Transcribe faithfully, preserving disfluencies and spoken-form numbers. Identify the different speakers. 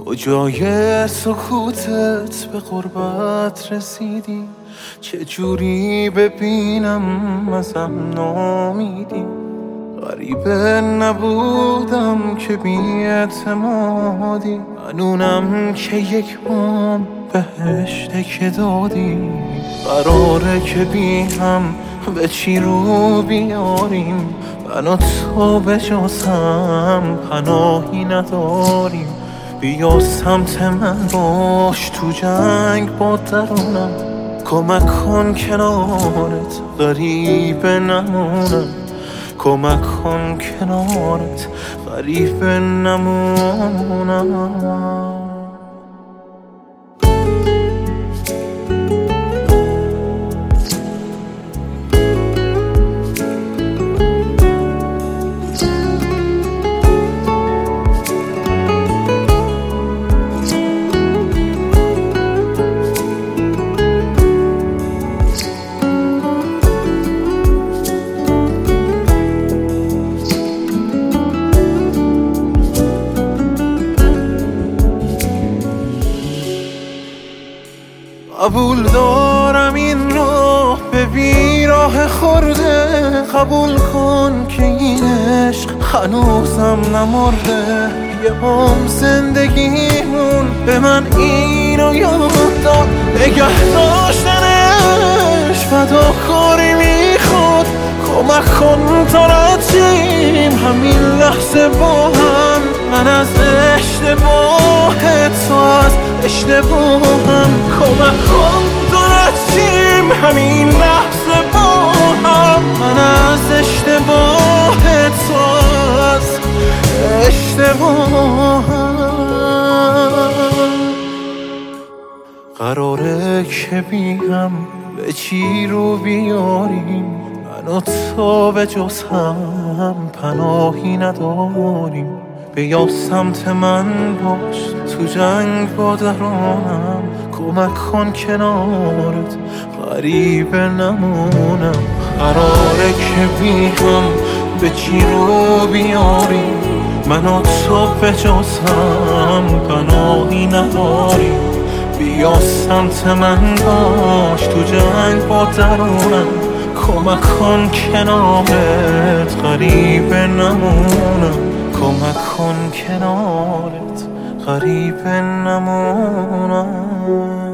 Speaker 1: کجای سکوتت به قربت رسیدی؟ چجوری ببینم ازم نامیدی؟ غریبه نبودم که بی اعتمادی، منونم که یک بام بهشته که دادی. قراره که بی هم به چی رو بیاریم، من و تو به جز هم پناهی نداریم. بیا سمت من باش تو جنگ با درونم، کمک کن کنارت غریبه نمونم. کمک کن کنارت غریبه نمونم. قبول دارم این راه به بیراه خورده، قبول کن که این عشق هنوزم نمرده. یه هم زندگیمون به من اینو یاد داد، نگه داشتنش فداکاری میخواد. کمک کن تا رد همین لحظه با هم، من از اشتباهت تو از اشتباهم. کمک کن تا رد همین لحظه با هم، من از اشتباهت تو از اشتباهم. قراره که بیم به چی رو بیاریم، من و تو به جز هم پناهی نداریم. بیا سمت من باش تو جنگ با درونم، کمک کن کنارت غریبه نمونم. قراره که بی هم به چی رو بیاریم، من و تو به جز هم پناهی نداریم. بیا سمت من باش تو جنگ با درونم، کمک کن کنارت غریبه نمونم. کمک کن کنارت غریبه نمونم.